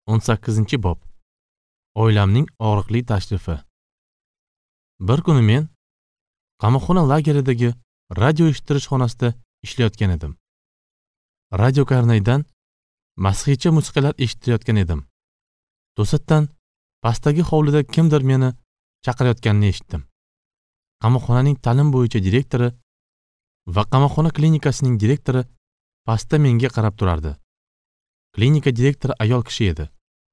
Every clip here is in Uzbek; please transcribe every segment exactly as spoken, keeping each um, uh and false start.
o'n sakkizinchi bob. Oilamning og'riqli tashrifi. Bir kuni men qamoqxona lageridagi radio eshittirish xonasida ishlayotgan edim. Radio karnaydan masihiycha musiqalar eshitayotgan edim. To'satdan pastdagi hovlida kimdir meni chaqirayotganini eshitdim. Qamoqxonaning ta'lim bo'yicha direktori va qamoqxona klinikasining direktori pastda menga qarab turardi. Klinika direktori ayol kishi edi.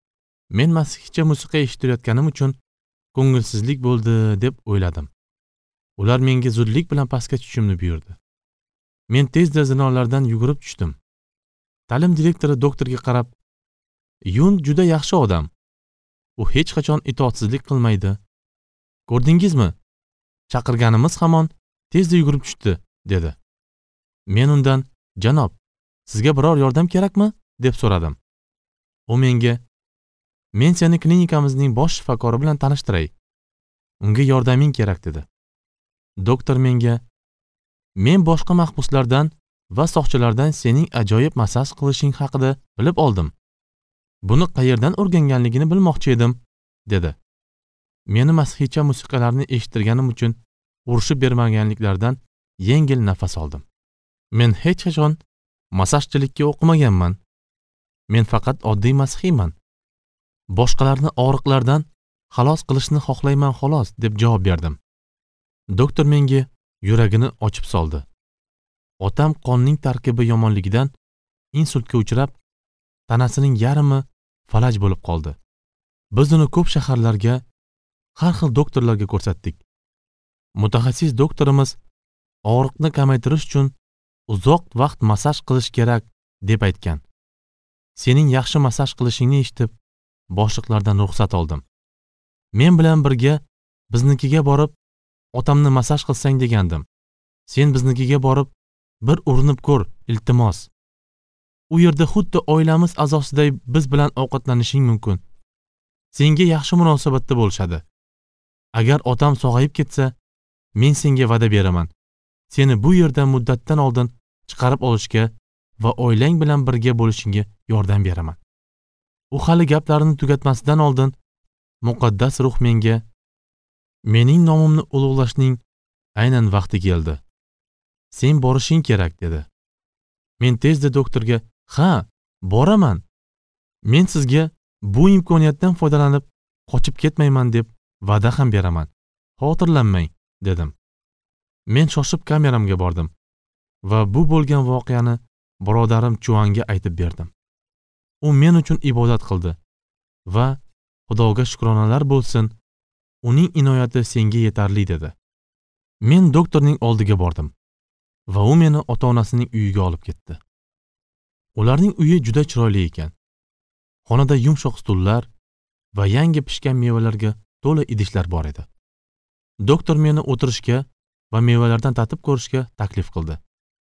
Men masihiycha musiqa eshitayotganim uchun ko'ngilsizlik bo'ldi deb o'yladim. Ular menga zudlik bilan pastga tushishimni buyurdi. Men tezda zinolardan yugurib tushdim. Ta'lim direktori doktorga qarab, "Yun juda yaxshi odam. U hech qachon itoatsizlik qilmaydi. Ko'rdingizmi? Chaqirganimiz hamon tezda yugurib tushdi", dedi. Men undan, "Janob, sizga biror yordam kerakmi?" deb so'radim. U menga, "Men seni klinikamizning bosh shifokori bilan tanishtiray. Unga yordaming kerak", dedi. Doktor menga, "Men boshqa mahbuslardan va soqchilardan sening ajoyib massaj qilishing haqida bilib oldim. Buni qayerdan o'rganganligini bilmoqchi edim", dedi. Meni masihiycha musiqalarni eshittirganim uchun urushib bermaganliklaridan yengil nafas oldim. Men hech qachon massajchilikka o'qimaganman. Men faqat oddiy masihiyman. Boshqalarni og'riqlardan xalos qilishni xohlayman xolos, deb javob berdim. Doktor menga yuragini ochib soldi. Otam qonning tarkibi yomonligidan insultga uchrab, tanasining yarmi falaj bo'lib qoldi. Biz uni ko'p shaharlarga, har xil doktorlarga ko'rsatdik. Mutaxassis doktorimiz og'riqni kamaytirish uchun uzoq vaqt massaj qilish kerak deb aytgan. Sening yaxshi massaj qilishingni eshitib, boshliqlardan ruxsat oldim. Men bilan birga biznikiga borib, otamni massaj qilsang degandim. Sen biznikiga borib, bir urinib ko'r, iltimos. U yerda xuddi oilamiz a'zosiday biz bilan ovqatlanishing mumkin. Senga yaxshi munosabatda bo'lishadi. Agar otam sog'ayib ketsa, men senga va'da beraman. Seni bu yerdan muddatdan oldin chiqarib olishga va oilang bilan birga bo'lishingga yordam beraman. U hali gaplarini tugatmasidan oldin muqaddas ruh menga, "Mening nomimni ulug'lashning aynan vaqti keldi. Sen borishing kerak", dedi. Men tezda doktorga, "Ha, boraman. Men sizga bu imkoniyatdan foydalanib qochib ketmayman deb va'da ham beraman. Xotirlanmang", dedim. Men shoshib kameramga bordim va bu bo'lgan voqeani birodarim Chuanga aytib berdim. U men uchun ibodat qildi va Xudoga shukronalar bo'lsin, uning inoyati senga yetarli, dedi. Men doktorning oldiga bordim va u meni ota-onasining uyiga olib ketdi. Ularning uyi juda chiroyli ekan. Xonada yumshoq stullar va yangi pishgan mevalarga to'la idishlar bor edi. Doktor meni o'tirishga va mevalardan tatib ko'rishga taklif qildi.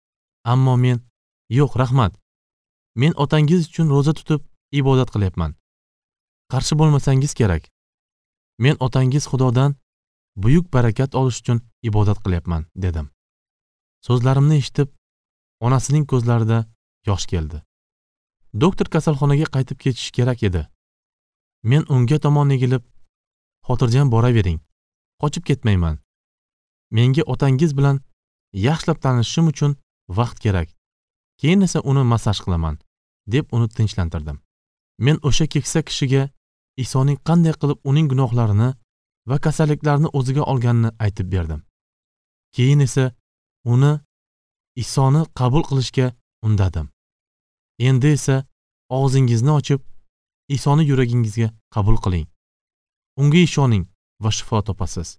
Ammo men, "Yo'q, rahmat. Men otangiz uchun roza tutib ibodat qilyapman. Qarshi bo'lmasangiz kerak. Men otangiz Xudodan buyuk barakat olish uchun ibodat qilyapman", dedim. So'zlarimni eshitib, onasining ko'zlarida yosh keldi. Doktor kasalxonaga qaytib ketish kerak edi. Men unga tomon egilib, "Xotirjam boravering. Qochib ketmayman. Menga otangiz bilan yaxshilab tanishishim uchun vaqt kerak. Keyin esa uni massaj qilaman", deb uni tinchlantirdim. Men o'sha keksa kishiga Isoning qanday qilib uning gunohlarini va kasalliklarini o'ziga olganini aytib berdim. Keyin esa uni Isoni qabul qilishga undadim. Endi esa og'zingizni ochib, Isoni yuragingizga qabul qiling. Unga ishoning va shifo topasiz.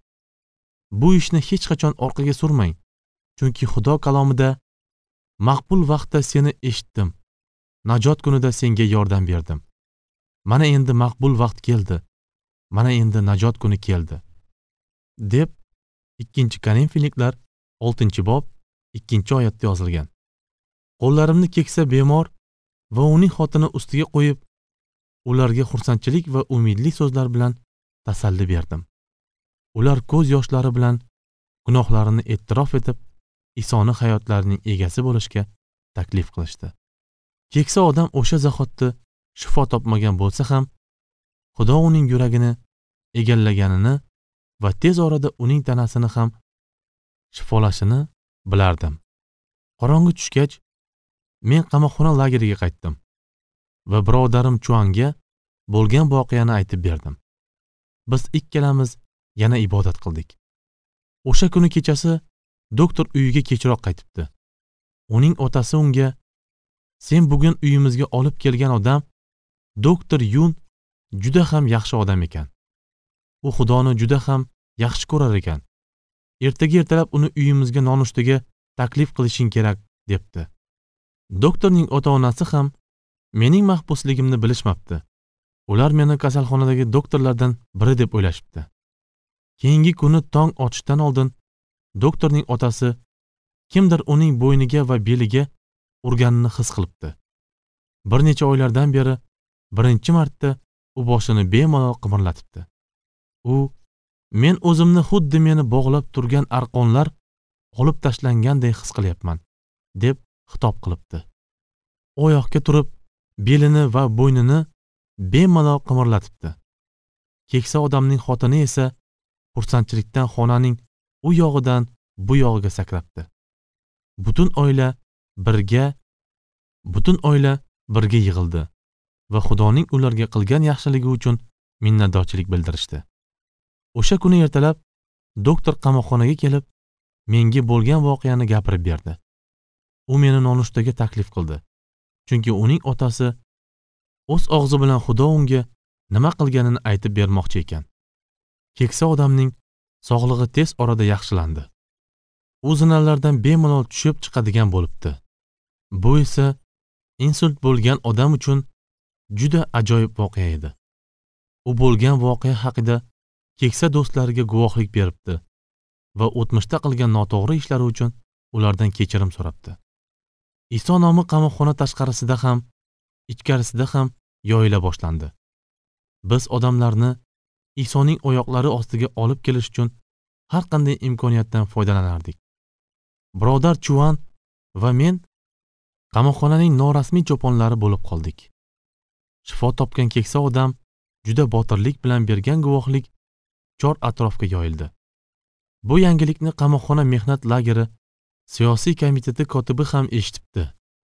Bu ishni hech qachon orqaga surmang, chunki Xudo kalomida, "Maqbul vaqtda seni eshitdim. Najot kunida senga yordam berdim. Mana endi maqbul vaqt keldi. Mana endi najot kuni keldi", deb ikkinchi Korinfiyliklar oltinchi bob ikkinchi oyatda yozilgan. Qo'llarimni keksa bemor va uning xotini ustiga qo'yib, ularga xursandchilik va umidli so'zlar bilan tasalli berdim. Ular ko'z yoshlari bilan gunohlarini e'tirof etib, Isoni hayotlarining egasi bo'lishga taklif qilishdi. Keksa odam o'sha zahotda shifo topmagan bo'lsa ham, Xudo uning yuragini egallaganini va tez orada uning tanasini ham shifolashini bilardim. Qorong'i tushgach, men qamoqxona lageriga qaytdim va birodarim Chuanga bo'lgan voqeani aytib berdim. Biz ikkalamiz yana ibodat qildik. O'sha kuni kechasi doktor uyiga kechroq qaytibdi. Uning otasi unga: "Sen bugun uyimizga olib kelgan odam doktor Yun juda ham yaxshi odam ekan. U Xudoni juda ham yaxshi ko'rar ekan. Ertaga ertalab uni uyimizga nonushtaga taklif qilishing kerak", debdi. Doktorning ota-onasi ham mening mahbusligimni bilishmabdi. Ular meni kasalxonadagi doktorlardan biri deb o'ylashibdi. Keyingi kuni tong otishdan oldin doktorning otasi kimdir uning bo'yniga va beliga urganini his qilibdi. Bir necha oylardan beri birinchi marta u boshini bemalol qimirlatibdi. U: "Men o'zimni xuddi meni bog'lab turgan arqonlar olib tashlangandek his qilyapman", deb xitob qilibdi. Oyoqqa turib, belini va bo'ynini bemalol qimirlatibdi. Keksa odamning xotini esa xursandchilikdan xonaning u yog'idan bu yog'iga sakrabdi. Butun oila birga butun oila birga yig'ildi va Xudoning ularga qilgan yaxshiligi uchun minnatdorchilik bildirishdi. O'sha kuni ertalab doktor qamoqxonaga kelib, menga bo'lgan voqeani gapirib berdi. U meni nonushtaga taklif qildi, chunki uning otasi o'z og'zi bilan Xudo unga nima qilganini aytib bermoqchi ekan. Keksa odamning sog'lig'i tez orada yaxshilandi. U zinalardan bemalol tushib chiqadigan bo'libdi. Bu esa insult bo'lgan odam uchun juda ajoyib voqea edi. U bo'lgan voqea haqida keksa do'stlariga guvohlik beribdi va o'tmishda qilgan noto'g'ri ishlari uchun ulardan kechirim so'rabdi. Iso nomi qamoqxona tashqarisida ham, ichkarisida ham yoyila boshlandi. Biz odamlarni Isoning oyoqlari ostiga olib kelish uchun har qanday imkoniyatdan foydalanardik. Birodar Chuan va men qamoqxonaning norasmiy cho'ponlari bo'lib qoldik. Shifo topgan keksa odam juda botirlik bilan bergan guvohlik chor atrofga yoyildi. Bu yangilikni qamoqxona mehnat lageri siyosiy komiteti kotibi ham eshitibdi.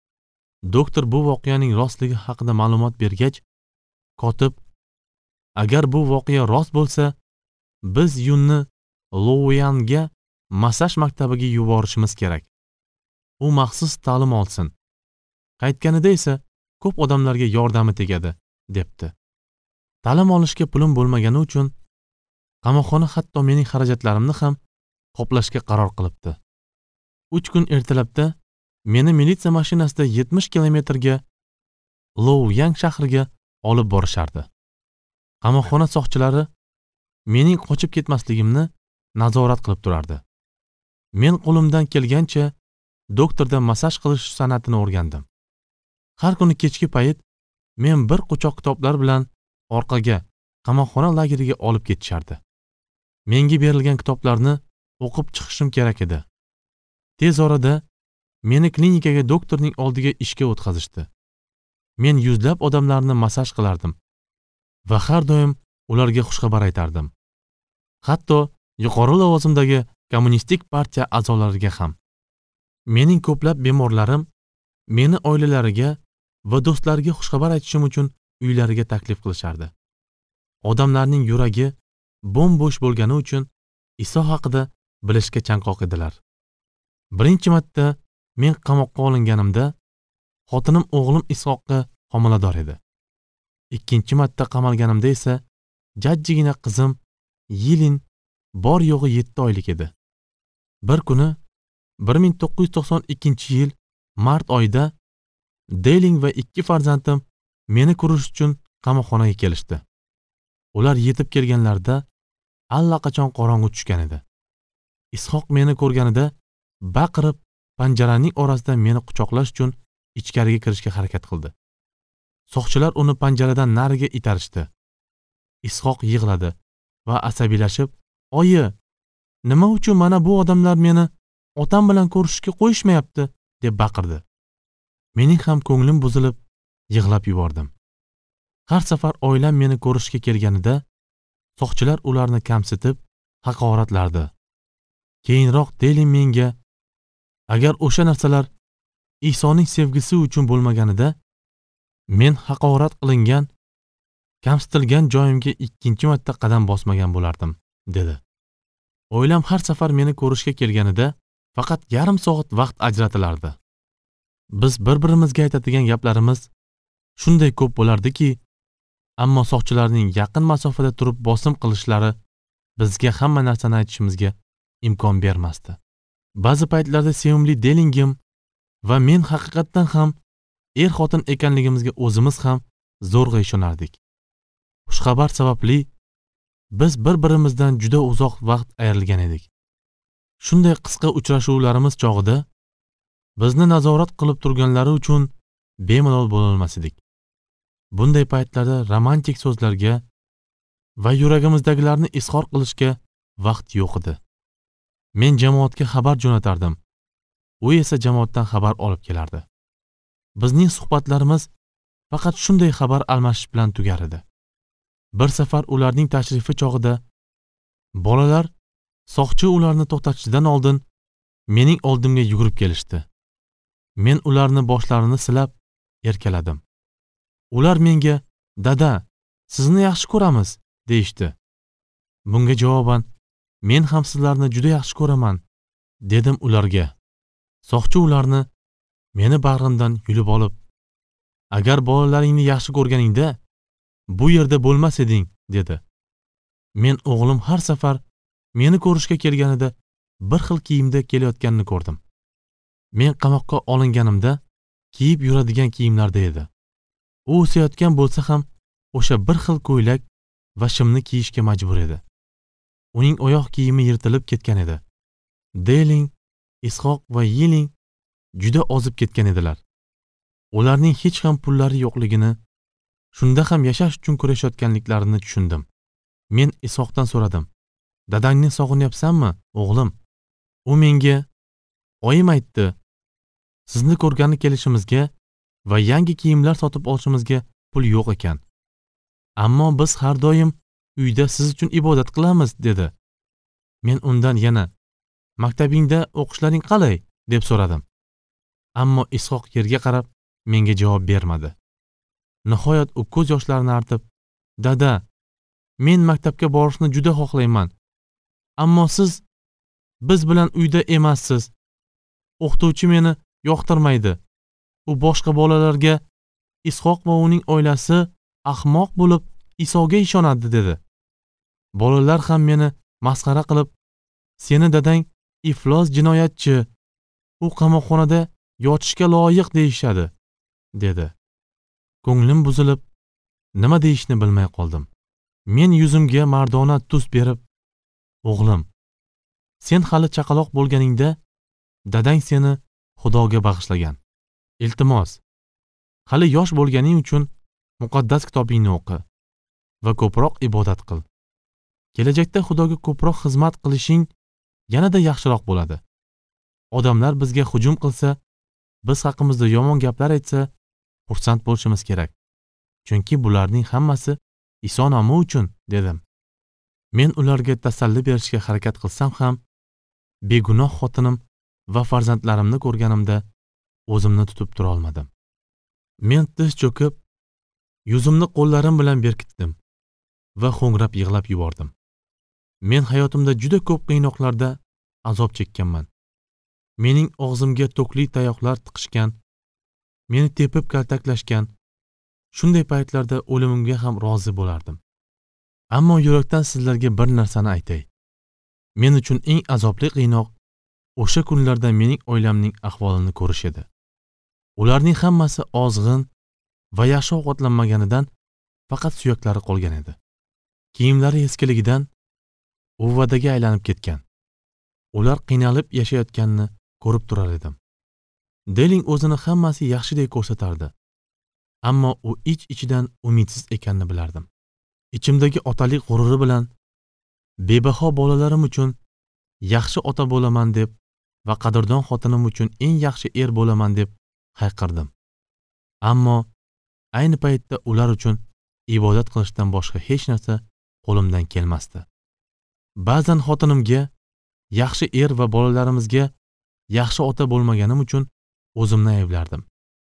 Doktor bu voqeaning rostligi haqida ma'lumot bergach, kotib: "Agar bu voqea rost bo'lsa, biz Yunni Louyanga massaj maktabiga yuborishimiz kerak. U maxsus ta'lim olsin. Qaytganida esa ko'p odamlarga yordami tegadi", debdi. Ta'lim olishga pulim bo'lmagani uchun qamoqxona hatto mening xarajatlarimni ham qoplashga qaror qilibdi. uch kun ertalabda meni militsiya mashinasida yetmish kilometrga Louyang shahriga olib borishardi. Qamoqxona soqchilari mening qochib ketmasligimni nazorat qilib turardi. Men qo'limdan kelgancha doktorda massaj qilish san'atini o'rgandim. Har kuni kechki payt men bir quchoq kitoblar bilan orqaga qamoqxona lageriga olib ketishardi. Menga berilgan kitoblarni o'qib chiqishim kerak edi. Tez orada meni klinikaga doktorning oldiga ishga o'tkazishdi. Men yuzlab odamlarni massaj qilardim va har doim ularga xushxabar aytardim. Hatto yuqori lavozimdagi kommunistik partiya a'zolariga ham. Mening ko'plab bemorlarim meni oilalariga va do'stlariga xushxabar aytishim uchun uylariga taklif qilishardi. Odamlarning yuragi bo'm-bo'sh bo'lgani uchun Iso haqida bilishga chanqoq edilar. Birinchi marta men qamoqqa olinganimda xotinim o'g'lim Ishoqqa homilador edi. Ikkinchi marta qamalganimda esa jajjigina qizim Yilin bor yo'g'i yetti oylik edi. Bir kuni bir ming to'qqiz yuz to'qson ikkinchi yil mart oyida Deling va ikki farzandim meni ko'rish uchun qamoqxonaga kelishdi. Ular yetib kelganlarida allaqachon qorong'u tushgan edi. Ishoq meni ko'rganida baqirib panjaraning orasidan meni quchoqlash uchun ichkariga kirishga harakat qildi. Soqchilar uni panjaradan nariga itarishdi. Ishoq yig'ladi va asabiylashib: "Oyi, nima uchun mana bu odamlar meni otam bilan ko'rishishga qo'yishmayapti?" deb baqirdi. Mening ham ko'nglim buzilib, yig'lab yubordim. Har safar oilam meni ko'rishga kelganida soqchilar ularni kamsitib, haqoratlardi. Keyinroq Delin menga, agar o'sha narsalar Isoning sevgisi uchun bo'lmaganida, men haqorat qilingan, kamsitilgan joyimga ikkinchi marta qadam bosmagan bo'lardim, dedi. Oilam har safar meni ko'rishga kelganida faqat yarim soat vaqt ajratilardi. Biz bir-birimizga aytadigan gaplarimiz shunday ko'p bo'lardiki, ammo soqchilarning yaqin masofada turib bosim qilishlari bizga hamma narsani aytishimizga imkon bermasdi. Ba'zi paytlarda sevimli Delingim va men haqiqatdan ham er-xotin ekanligimizga o'zimiz ham zo'rg'a ishonardik. Xushxabar sababli biz bir-birimizdan juda uzoq vaqt ayrilgan edik. Shunday qisqa uchrashuvlarimiz chog'ida bizni nazorat qilib turganlari uchun bemalol bo'lolmas edik. Bunday paytlarda romantik so'zlarga va yuragimizdagilarni izhor qilishga vaqt yo'q edi. Men jamoatga xabar jo'natardim. U esa jamoatdan xabar olib kelardi. Bizning suhbatlarimiz faqat shunday xabar almashish bilan tugar edi. Bir safar ularning tashrifi chog'ida bolalar soqchi ularni to'xtatishidan oldin mening oldimga yugurib kelishdi. Men ularni boshlarini silab erkaladim. Ular menga, "Dada, sizni yaxshi ko'ramiz", deyishdi. Bunga javoban, "Men ham sizlarni juda yaxshi ko'raman", dedim ularga. Soqchi ularni meni bag'rimdan yulib olib, "Agar bolalaringni yaxshi ko'rganingda bu yerda bo'lmas eding", dedi. Men o'g'lim har safar meni ko'rishga kelganida bir xil kiyimda kelayotganini ko'rdim. Men qamoqqa olinganimda kiyib yuradigan kiyimlarda edi. U o'sayotgan bo'lsa ham o'sha bir xil ko'ylak va shimni kiyishga majbur edi. Uning oyoq kiyimi yirtilib ketgan edi. Deling, Ishoq va Yiling juda ozib ketgan edilar. Ularning hech ham pullari yo'qligini, shunda ham yashash uchun kurashayotganliklarini tushundim. Men Ishoqdan so'radim: "Dadangni sog'inyapsanmi, o'g'lim?" U menga: "Oyim aytdi, sizni ko'rgani kelishimizga va yangi kiyimlar sotib olishimizga pul yo'q ekan. Ammo biz har doim uyda siz uchun ibodat qilamiz", dedi. Men undan yana: "Maktabingda o'qishlaring qalay?" deb so'radim. Ammo Ishoq yerga qarab menga javob bermadi. Nihoyat u ko'z yoshlarini artib: "Dada, men maktabga borishni juda xohlayman. Ammo siz biz bilan uyda emassiz. O'qituvchi meni yoqtirmaydi. U boshqa bolalarga Ishoq va uning oilasi ahmoq bo'lib Isoga ishonadi", dedi. Bolalar ham meni masxara qilib, "Seni dadang iflos jinoyatchi, u qamoqxonada yotishga loyiq deyishadi", dedi. Ko'nglim buzilib, nima deyishni bilmay qoldim. Men yuzimga mardona tus berib, "O'g'lim, sen hali chaqaloq bo'lganingda dadang seni Xudoga bag'ishlagan. Iltimos, hali yosh bo'lganing uchun muqaddas kitobingni o'qi va ko'proq ibodat qil. Kelajakda Xudoga ko'proq xizmat qilishing yanada yaxshiroq bo'ladi. Odamlar bizga hujum qilsa, biz haqimizda yomon gaplar aytsa, xursand bo'lishimiz kerak. Chunki bularning hammasi Iso nomi uchun", dedim. Men ularga tasalli berishga harakat qilsam ham, begunoh xotinim va farzandlarimni ko'rganimda o'zimni tutib tura olmadim. Men tiz cho'kib, yuzimni qo'llarim bilan berkitdim va ho'ngrab yig'lab yubordim. Men hayotimda juda ko'p qiynoqlarda azob chekkanman. Mening og'zimga to'kli tayoqlar tiqishgan, meni tepib kaltaklashgan. Shunday paytlarda o'limimga ham rozi bo'lardim. Ammo yurakdan sizlarga bir narsani aytay. Men uchun eng azobli qiynoq o'sha kunlarda mening oilamning ahvolini ko'rish edi. Ularning hammasi ozg'in va yaxshi ovqatlanmaganidan faqat suyaklari qolgan edi. Kiyimlari eskiligidan uvvadaga aylanib ketgan. Ular qiynalib yashayotganini ko'rib turar edim. Deling o'zini hammasi yaxshidek ko'rsatardi. Ammo u ich-ichidan umidsiz ekanini bilardim. Ichimdagi otalik g'ururi bilan bebaho bolalarim uchun yaxshi ota bo'laman deb va qadrdon xotinim uchun eng yaxshi er bo'laman deb hayqirdim. Ammo ayni paytda ular uchun ibodat qilishdan boshqa hech narsa qo'limdan kelmasdi. Ba'zan xotinimga, yaxshi er va bolalarimizga yaxshi ota bo'lmaganim uchun o'zimni ayblardim.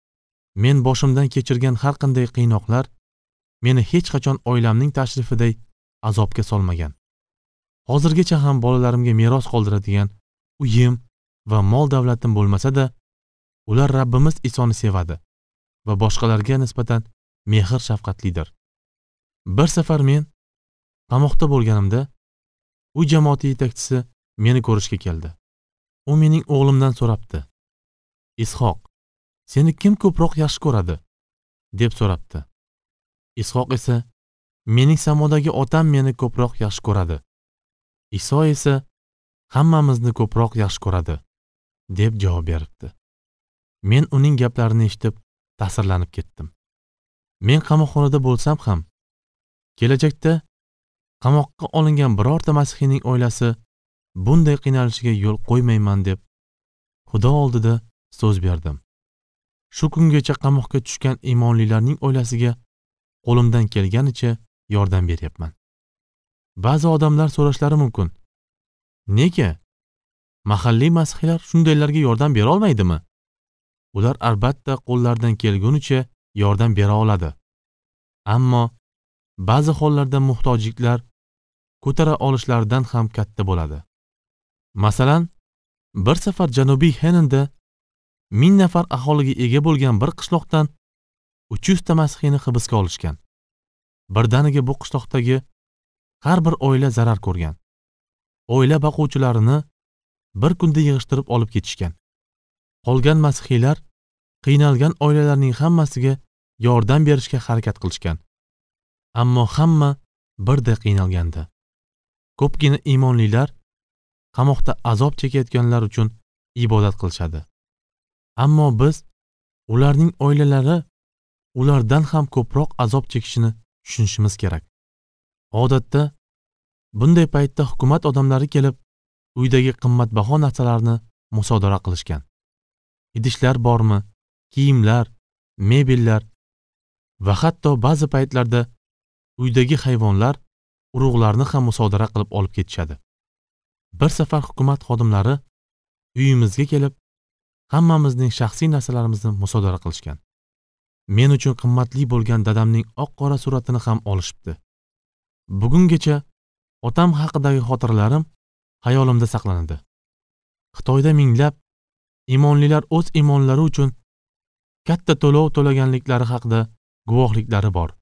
Men boshimdan kechirgan har qanday qiynoqlar meni hech qachon oilamning tashrifiday azobga solmagan. Hozirgacha ham bolalarimga meros qoldiradigan uyim va mol davlatim bo'lmasa-da, ular Rabbimiz Isoni sevadi va boshqalarga nisbatan mehr shafqatlidir. Bir safar men qamoqda bo'lganimda, uy jamoati yetakchisi meni ko'rishga keldi. U mening o'g'limdan so'rabdi. Ishoq, seni kim ko'proq yaxshi ko'radi? deb so'rabdi. Ishoq esa, mening samodagi otam meni ko'proq yaxshi ko'radi. Iso esa hammamizni ko'proq yaxshi ko'radi, deb javob beribdi. Men uning gaplarini eshitib ta'sirlanib ketdim. Men qamoqxonada bo'lsam ham, kelajakda qamoqqa olingan birorta masihiyning oilasi bunday qiynalishiga yo'l qo'ymayman deb Xudo oldida so'z berdim. Shu kungacha qamoqqa tushgan iymonlilarning oilasiga qo'limdan kelganicha yordam beryapman. Ba'zi odamlar so'rashlari mumkin. Nega? Mahalliy masihiylar shundaylarga yordam bera olmaydimi? Ular albatta qo'llaridan kelgunicha yordam bera oladi. Ammo ba'zi hollarda muhtojliklar ko'tara olishlaridan ham katta bo'ladi. Masalan, bir safar Janubiy Henanda ming nafar aholiga ega bo'lgan bir qishloqdan uch yuz ta masihiyni hibsga olishgan. Birdaniga bu qishloqdagi har bir oila zarar ko'rgan. Oila boquvchilarini bir kunda yig'ishtirib olib ketishgan. Qolgan masihiylar qiynalgan oilalarning hammasiga yordam berishga harakat qilishgan. Ammo hamma birday qiynalgandi. Ko'pgina iymonlilar qamoqda azob chekayotganlar uchun ibodat qilishadi. Ammo biz ularning oilalari ulardan ham ko'proq azob chekishini tushunishimiz kerak. Odatda bunday paytda hukumat odamlari kelib, uydagi qimmatbaho narsalarni musodara qilishgan. Idishlar bormi, kiyimlar, mebellar va hatto ba'zi paytlarda uydagi hayvonlar, urug'larni ham musodara qilib olib ketishadi. Bir safar hukumat xodimlari uyimizga kelib, hammamizning shaxsiy narsalarimizni musodara qilishgan. Men uchun qimmatli bo'lgan dadamning oq-qora suratini ham olishibdi. Bugungacha otam haqidagi xotiralarim xayolimda saqlanadi. Xitoyda minglab iymonlilar o'z iymonlari uchun katta to'lov to'laganliklari haqida guvohliklari bor.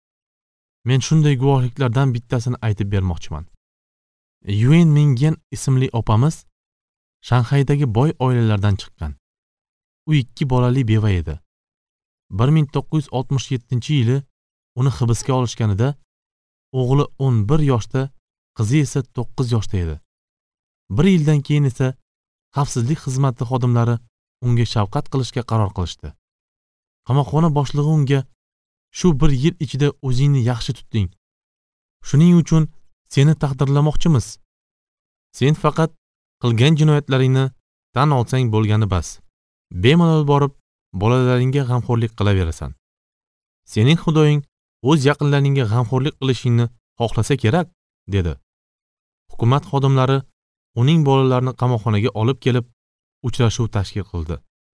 Men shunday guvohliklardan bittasini aytib bermoqchiman. Yuan Mingyan ismli opamiz Shanxaydagi boy oilalardan chiqqan. U ikki bolali beva edi. bir ming to'qqiz yuz oltmish yettinchi yili uni hibsga olishganida o'g'li o'n bir yoshda, qizi esa to'qqiz yoshda edi. Bir yildan keyin esa xavfsizlik xizmati xodimlari unga shafqat qilishga qaror qilishdi. Qamoqxona boshlig'i unga shu bir yil ichida o'zingni yaxshi tutding. Shuning uchun seni taqdirlamoqchimiz. Sen faqat qilgan jinoyatlaringni tan olsang bo'lgani bas. Bemalol borib bolalaringga g'amxo'rlik qilaverasan. Sening Xudoying o'z yaqinlaringga g'amxo'rlik qilishingni xohlasa kerak, dedi. Hukumat xodimlari uning bolalarini qamoqxonaga olib kelib, uchrashuv tashkil qildi.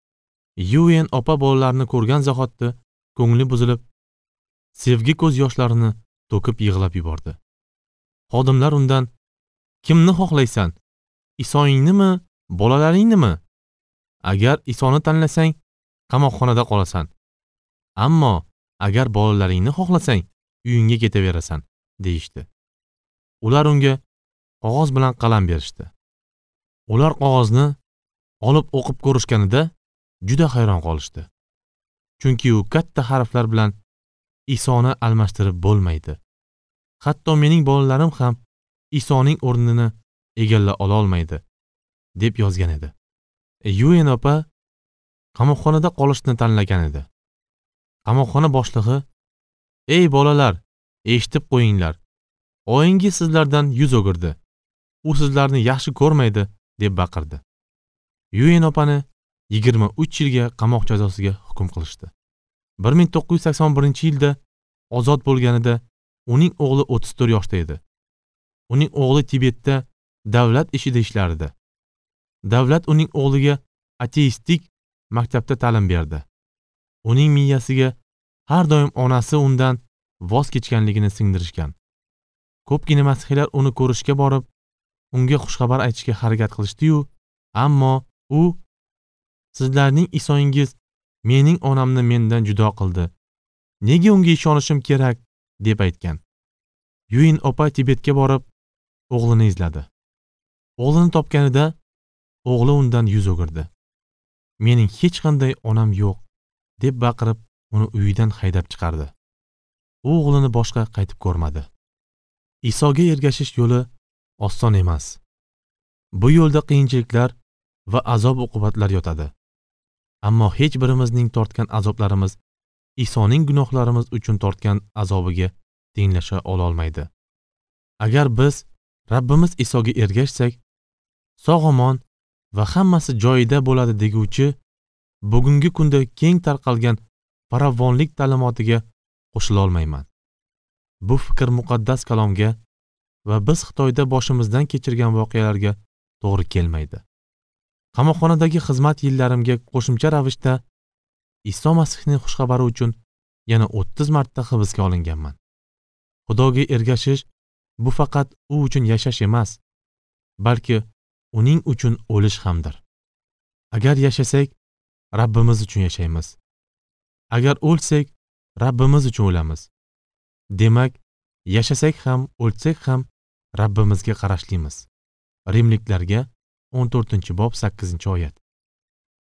Yuan opa bolalarini ko'rgan zahotda ko'ngli buzilib, sevgi ko'z yoshlarini to'kib yig'lab yubordi. Xodimlar undan: "Kimni xohlaysan? Isoingnimi, bolalaringnimi? Agar Isoni tanlasang, qamoqxonada qolasan. Ammo agar bolalaringni xohlasang, uyingga ketaverasan", deyishdi. Ular unga qog'oz bilan qalam berishdi. Ular qog'ozni olib o'qib ko'rishganida juda hayron qolishdi. Chunki u katta harflar bilan Isoni almashtirib bo'lmaydi. Hatto mening bolalarim ham Isoning o'rnini egalla ola olmaydi, deb yozgan edi. Yuan opa qamoqxonada qolishni tanlagan edi. Qamoqxona boshlig'i: "Ey bolalar, eshitib qo'yinglar. Oyingiz sizlardan yuz o'girdi. U sizlarni yaxshi ko'rmaydi", deb baqirdi. Yuan opani yigirma uch yilga qamoq jazosiga hukm qilishdi. bir ming to'qqiz yuz sakson birinchi yilda ozod bo'lganida uning o'g'li o'ttiz to'rt yoshda edi. Uning o'g'li Tibetda davlat ishida ishlardi. Davlat uning o'g'liga ateistik maktabda ta'lim berdi. Uning miyasiga har doim onasi undan voz kechganligini singdirishgan. Ko'pgina masihiylar uni ko'rishga borib, unga xushxabar aytishga harakat qilishdi-yu, ammo u sizlarning Isoingiz mening onamni mendan judo qildi. Nega unga ishonishim kerak deb aytgan. Yuin opa Tibetga borib o'g'lini izladi. O'g'lini topganida o'g'li undan yuz o'girdi. Mening hech qanday onam yo'q deb baqirib uni uyidan haydab chiqardi. U o'g'lini boshqa qaytib ko'rmadi. Isoga ergashish yo'li oson emas. Bu yo'lda qiyinchiliklar va azob-uqubatlar yotadi. Ammo hech birimizning tortgan azoblarimiz Isoning gunohlarimiz uchun tortgan azobiga tenglasha ola olmaydi. Agar biz Rabbimiz Isoga ergashsak, sog'-omon va hammasi joyida bo'ladi deguvchi bugungi kunda keng tarqalgan farovonlik ta'limotiga qo'shila olmayman. Bu fikr muqaddas kalomga va biz Xitoyda boshimizdan kechirgan voqealarga to'g'ri kelmaydi. Qamoqxonadagi xizmat yillarimga qo'shimcha ravishda Iso Masihning xushxabari uchun yana o'ttiz marta hibsga olinganman. Xudoga ergashish bu faqat u uchun yashash emas, balki uning uchun o'lish hamdir. Agar yashasak, Rabbimiz uchun yashaymiz. Agar o'lsak, Rabbimiz uchun o'lamiz. Demak, yashasak ham, o'lsak ham Rabbimizga qarashlimiz. Rimliklarga o'n to'rtinchi bob sakkizinchi oyat.